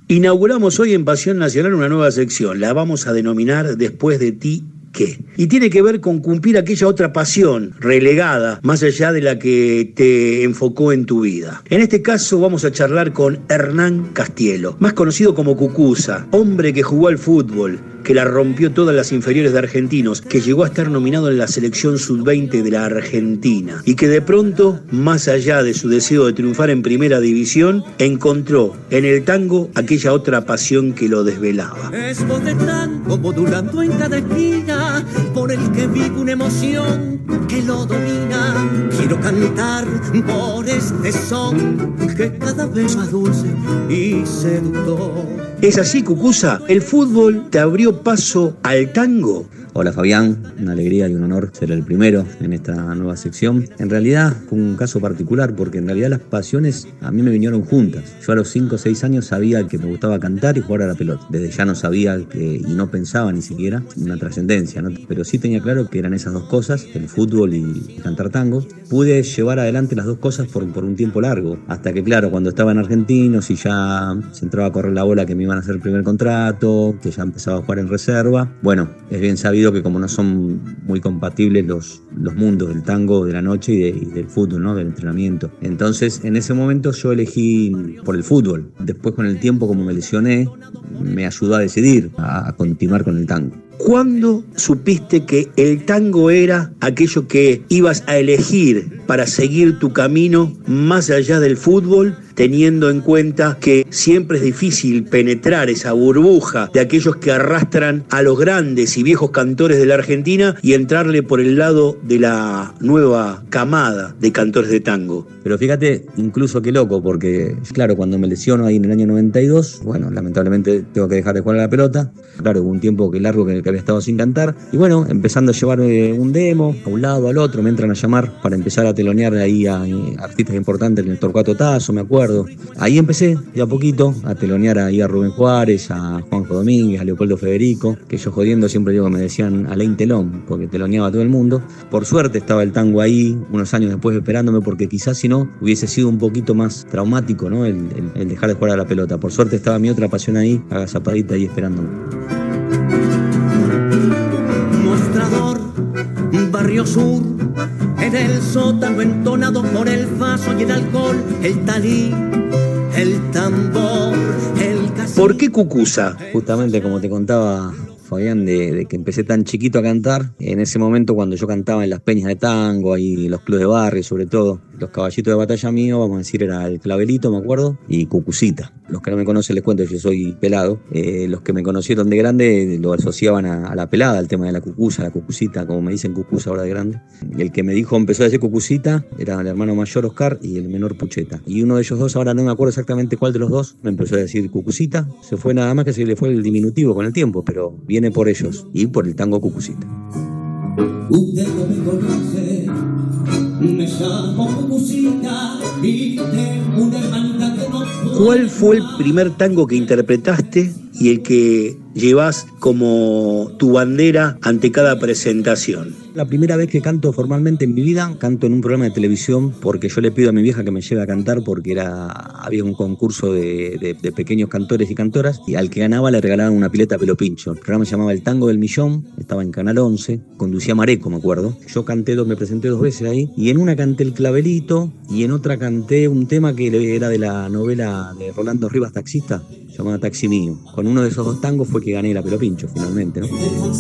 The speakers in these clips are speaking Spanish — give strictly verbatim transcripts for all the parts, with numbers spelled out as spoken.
Inauguramos hoy en Pasión Nacional una nueva sección, la vamos a denominar Después de ti, ¿qué? Y tiene que ver con cumplir aquella otra pasión relegada, más allá de la que te enfocó en tu vida. En este caso vamos a charlar con Hernán Castielo, más conocido como Cucuza, hombre que jugó al fútbol, que la rompió todas las inferiores de Argentinos, que llegó a estar nominado en la selección sub veinte de la Argentina y que de pronto, más allá de su deseo de triunfar en primera división, encontró en el tango aquella otra pasión que lo desvelaba. Es voz de tango modulando en cada esquina, por el que vive una emoción que lo domina. Quiero cantar por este son que cada vez más dulce y seductor. ¿Es así, Cucuza? ¿El fútbol te abrió paso al tango? Hola Fabián, una alegría y un honor ser el primero en esta nueva sección. En realidad fue un caso particular porque en realidad las pasiones a mí me vinieron juntas. Yo a los cinco o seis años sabía que me gustaba cantar y jugar a la pelota. Desde ya no sabía que, y no pensaba ni siquiera una trascendencia, ¿no? Pero sí tenía claro que eran esas dos cosas, el fútbol y cantar tango. Pude llevar adelante las dos cosas por, por un tiempo largo, hasta que claro, cuando estaba en Argentinos y ya se entraba a correr la bola que me iban a hacer el primer contrato, que ya empezaba a jugar en reserva. Bueno, es bien sabido que como no son muy compatibles los, los mundos del tango de la noche y, de, y del fútbol, ¿no? Del entrenamiento. Entonces, en ese momento yo elegí por el fútbol. Después, con el tiempo, como me lesioné, me ayudó a decidir a, a continuar con el tango. ¿Cuándo supiste que el tango era aquello que ibas a elegir para seguir tu camino más allá del fútbol, teniendo en cuenta que siempre es difícil penetrar esa burbuja de aquellos que arrastran a los grandes y viejos cantores de la Argentina y entrarle por el lado de la nueva camada de cantores de tango? Pero fíjate, incluso qué loco, porque claro, cuando me lesiono ahí en el año noventa y dos, bueno, lamentablemente tengo que dejar de jugar a la pelota. Claro, hubo un tiempo que largo que, que había estado sin cantar. Y bueno, empezando a llevar eh, un demo a un lado, al otro, me entran a llamar para empezar a telonear ahí a, eh, artistas importantes en el Torcuato Tazo, me acuerdo. Ahí empecé, de a poquito, a telonear ahí a Rubén Juárez, a Juanjo Domínguez, a Leopoldo Federico, que yo jodiendo siempre digo que me decían Alain Telón, porque teloneaba a todo el mundo. Por suerte estaba el tango ahí, unos años después esperándome, porque quizás si no hubiese sido un poquito más traumático, ¿no? El, el, el dejar de jugar a la pelota. Por suerte estaba mi otra pasión ahí, agazapadita ahí esperándome. Mostrador, Barrio Sur, en el sótano entonado por el vaso y el alcohol, el talí, el tambor, el casino. ¿Por qué Cucuza? Justamente como te contaba, Fabián, de, de que empecé tan chiquito a cantar, en ese momento cuando yo cantaba en las peñas de tango, ahí en los clubes de barrio sobre todo, los caballitos de batalla mío, vamos a decir, era el Clavelito, me acuerdo, y Cucucita. Los que no me conocen les cuento que yo soy pelado. Eh, los que me conocieron de grande lo asociaban a, a la pelada, al tema de la cucuza, la cucucita, como me dicen Cucuza ahora de grande. Y el que me dijo, empezó a decir Cucucita, era el hermano mayor Oscar y el menor Pucheta. Y uno de ellos dos, ahora no me acuerdo exactamente cuál de los dos, me empezó a decir Cucucita. Se fue nada más que se le fue el diminutivo con el tiempo, pero viene por ellos y por el tango Cucucita. Usted no me conoce, me llamo Cucucita y tengo una hermanita que no... ¿Cuál fue el primer tango que interpretaste y el que llevas como tu bandera ante cada presentación? La primera vez que canto formalmente en mi vida, canto en un programa de televisión porque yo le pido a mi vieja que me lleve a cantar porque era, había un concurso de, de, de pequeños cantores y cantoras y al que ganaba le regalaban una pileta pelo pincho. El programa se llamaba El Tango del Millón, estaba en Canal once, conducía Mareco, me acuerdo. Yo canté dos, me presenté dos veces ahí y en una canté El Clavelito y en otra canté un tema que era de la novela de Rolando Rivas, Taxista, llamada Taxi Mío. Con uno de esos dos tangos fue que gané la pelo pincho finalmente, ¿no?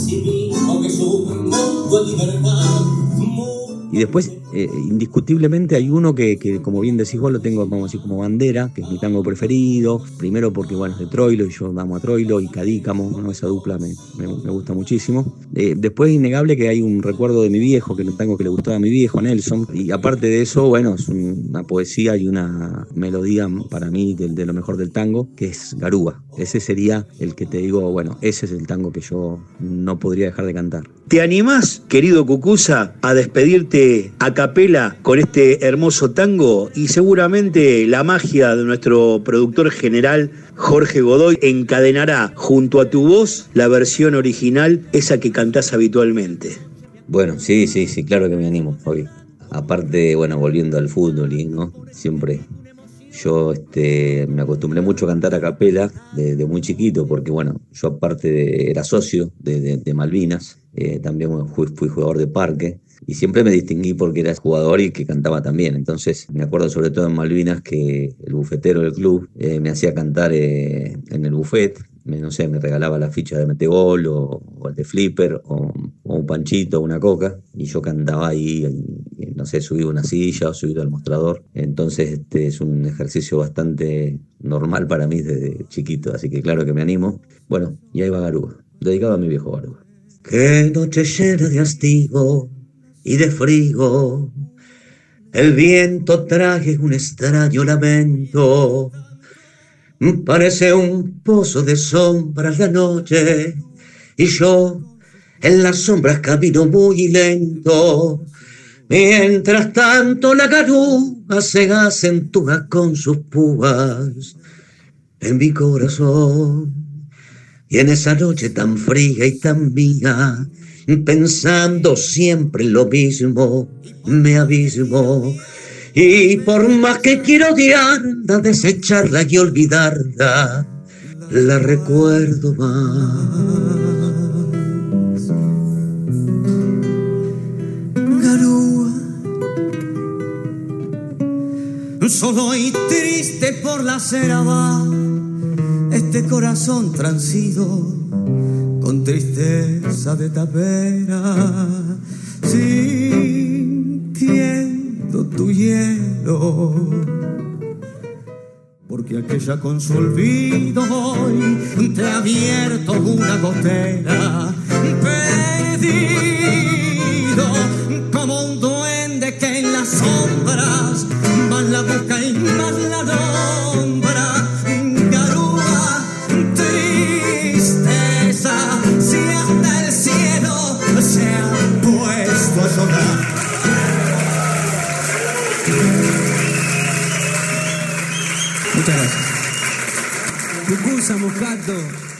Y después, eh, indiscutiblemente, hay uno que, que, como bien decís vos, lo tengo, vamos a decir, como bandera, que es mi tango preferido. Primero porque, bueno, es de Troilo, y yo amo a Troilo, y Cadícamo, ¿no? Esa dupla me, me, me gusta muchísimo. Eh, después es innegable que hay un recuerdo de mi viejo, que es un tango que le gustaba a mi viejo, Nelson. Y aparte de eso, bueno, es una poesía y una melodía para mí de, de lo mejor del tango, que es Garúa. Ese sería el que te digo, bueno, ese es el tango que yo no podría dejar de cantar. ¿Te animás, querido Cucuza, a despedirte a capela con este hermoso tango? Y seguramente la magia de nuestro productor general, Jorge Godoy, encadenará junto a tu voz la versión original, esa que cantás habitualmente. Bueno, sí, sí, sí, claro que me animo, Fabi. Aparte, bueno, volviendo al fútbol y, ¿no? Siempre... Yo este, me acostumbré mucho a cantar a capela desde muy chiquito, porque bueno, yo aparte de, era socio de, de, de Malvinas, eh, también bueno, fui, fui jugador de parque, y siempre me distinguí porque era jugador y que cantaba también. Entonces me acuerdo sobre todo en Malvinas que el bufetero del club eh, me hacía cantar eh, en el buffet. Me, no sé, me regalaba la ficha de Metegol o, o el de Flipper o, o un panchito o una coca, y yo cantaba ahí, y, y, no sé, subido a una silla o subido al mostrador. Entonces este es un ejercicio bastante normal para mí desde chiquito, así que claro que me animo. Bueno, y ahí va Garúa, dedicado a mi viejo Garúa. Qué noche llena de hastío y de frío, el viento traje un extraño lamento. Parece un pozo de sombras la noche, y yo en las sombras camino muy lento. Mientras tanto la garúa se acentúa con sus púas en mi corazón. Y en esa noche tan fría y tan mía, pensando siempre lo mismo, me abismo. Y por más que quiero odiarla, desecharla y olvidarla, la recuerdo más. Garúa, solo y triste por la acera va este corazón transido con tristeza de tapera, sintiendo tu hielo, porque aquella con su olvido hoy te ha abierto una gotera, perdido como un duende que en las sombras más la busca y más la nombra. Garúa, tristeza, si hasta el cielo se ha puesto a sonar. Muchas gracias. Pupusa, Moscato.